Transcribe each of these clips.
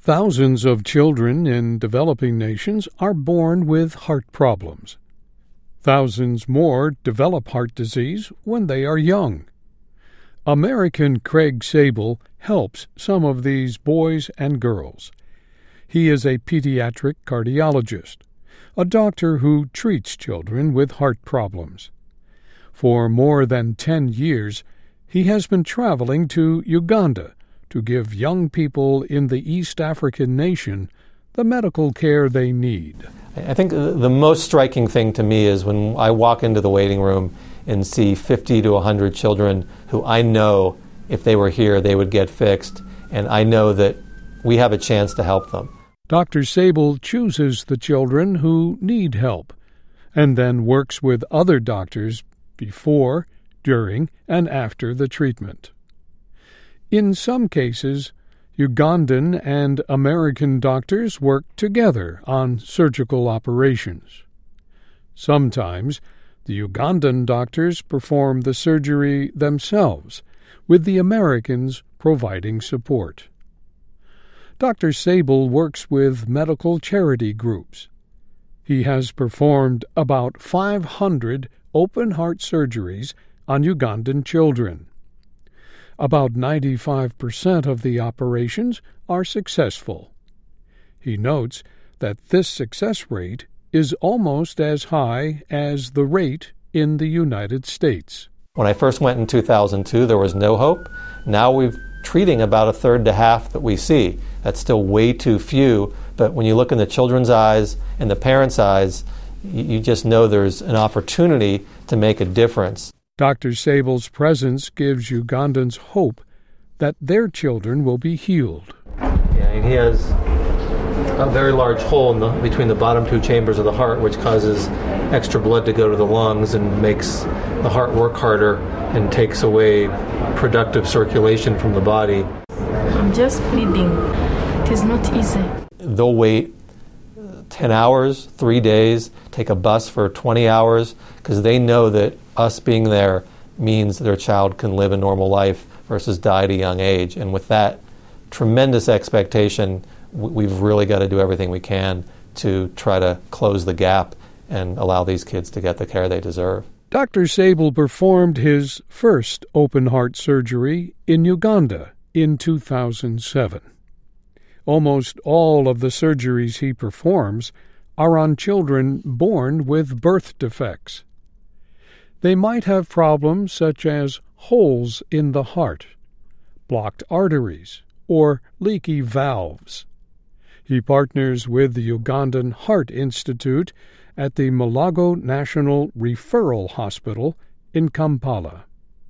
Thousands of children in developing nations are born with heart problems. Thousands more develop heart disease when they are young. American Craig Sable helps some of these boys and girls. He is a pediatric cardiologist, a doctor who treats children with heart problems. For more than 10 years, he has been traveling to Uganda to give young people in the East African nation the medical care they need. I think the most striking thing to me is when I walk into the waiting room and see 50 to 100 children who I know if they were here they would get fixed, and I know that we have a chance to help them. Dr. Sable chooses the children who need help and then works with other doctors before, during, and after the treatment. In some cases, Ugandan and American doctors work together on surgical operations. Sometimes, the Ugandan doctors perform the surgery themselves, with the Americans providing support. Dr. Sable works with medical charity groups. He has performed about 500 open-heart surgeries on Ugandan children. About 95% of the operations are successful. He notes that this success rate is almost as high as the rate in the United States. When I first went in 2002, there was no hope. Now we're treating about a third to half that we see. That's still way too few, but when you look in the children's eyes and the parents' eyes, you just know there's an opportunity to make a difference. Dr. Sable's presence gives Ugandans hope that their children will be healed. Yeah, and he has a very large hole between the bottom two chambers of the heart, which causes extra blood to go to the lungs and makes the heart work harder and takes away productive circulation from the body. I'm just bleeding. It is not easy. They'll wait 10 hours, 3 days, take a bus for 20 hours, because they know that us being there means their child can live a normal life versus die at a young age. And with that tremendous expectation, we've really got to do everything we can to try to close the gap and allow these kids to get the care they deserve. Dr. Sable performed his first open-heart surgery in Uganda in 2007. Almost all of the surgeries he performs are on children born with birth defects. They might have problems such as holes in the heart, blocked arteries, or leaky valves. He partners with the Ugandan Heart Institute at the Mulago National Referral Hospital in Kampala.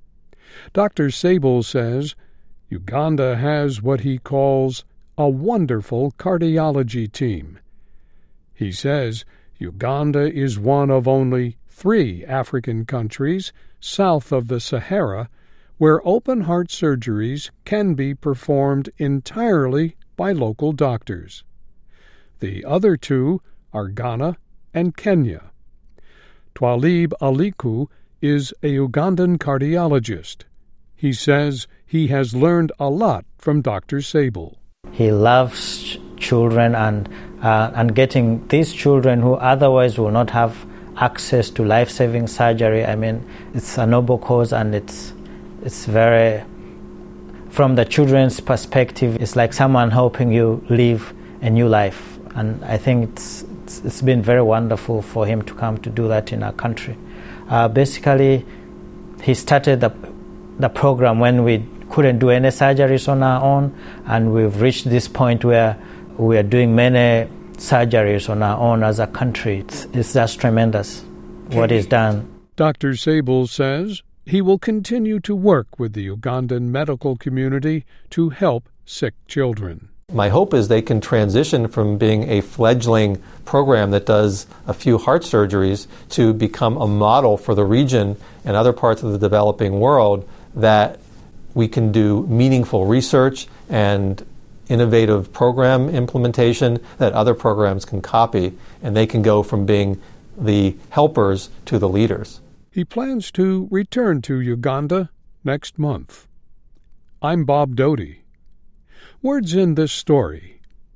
Dr. Sable says Uganda has what he calls a wonderful cardiology team. He says Uganda is one of only 3 African countries south of the Sahara where open-heart surgeries can be performed entirely by local doctors. The other 2 are Ghana and Kenya. Twalib Aliku is a Ugandan cardiologist. He says he has learned a lot from Dr. Sable. He loves children and getting these children who otherwise will not have access to life-saving surgery. I mean, it's a noble cause, and it's very, from the children's perspective, it's like someone helping you live a new life. And I think it's been very wonderful for him to come to do that in our country. Basically, he started the program when we couldn't do any surgeries on our own, and we've reached this point where we are doing many surgeries on our own as a country. It's just tremendous what is done. Dr. Sable says he will continue to work with the Ugandan medical community to help sick children. My hope is they can transition from being a fledgling program that does a few heart surgeries to become a model for the region and other parts of the developing world, that we can do meaningful research and innovative program implementation that other programs can copy, and they can go from being the helpers to the leaders. He plans to return to Uganda next month. I'm Bob Doty. Words in this story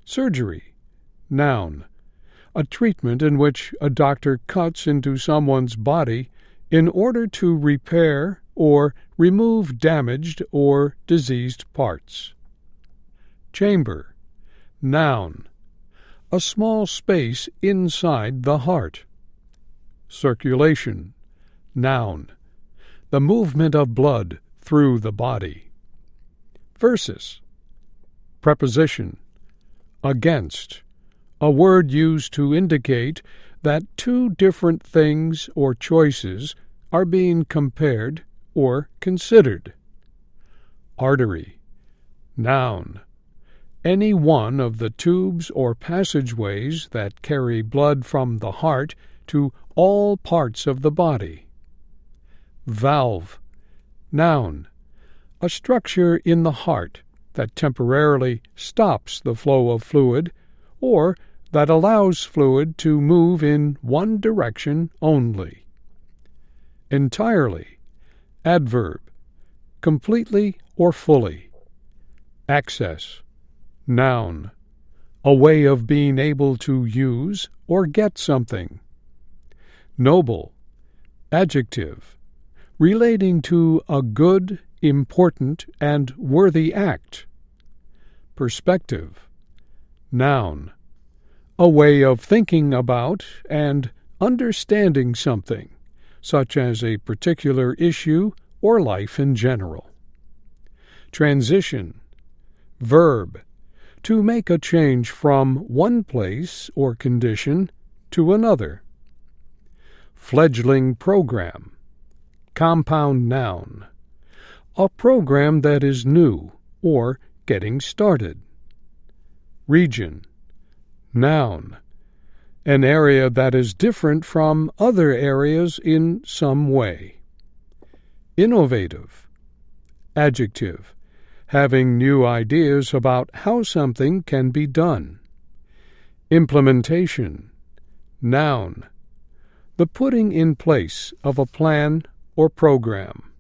Surgery. Noun. A treatment in which a doctor cuts into someone's body in order to repair or remove damaged or diseased parts. Chamber. Noun. A small space inside the heart. Circulation. Noun. The movement of blood through the body. Versus. Preposition. Against. A word used to indicate that two different things or choices are being compared or considered. Artery. Noun. Any one of the tubes or passageways that carry blood from the heart to all parts of the body. Valve. Noun. A structure in the heart that temporarily stops the flow of fluid or that allows fluid to move in one direction only. Entirely. Adverb. Completely or fully. Access. Noun. A way of being able to use or get something. Noble. Adjective. Relating to a good, important, and worthy act. Perspective. Noun. A way of thinking about and understanding something, such as a particular issue or life in general. Transition. Verb. To make a change from one place or condition to another. Fledgling program. Compound noun. A program that is new or getting started. Region. Noun. An area that is different from other areas in some way. Innovative. Adjective. Having new ideas about how something can be done. Implementation. Noun. The putting in place of a plan or program.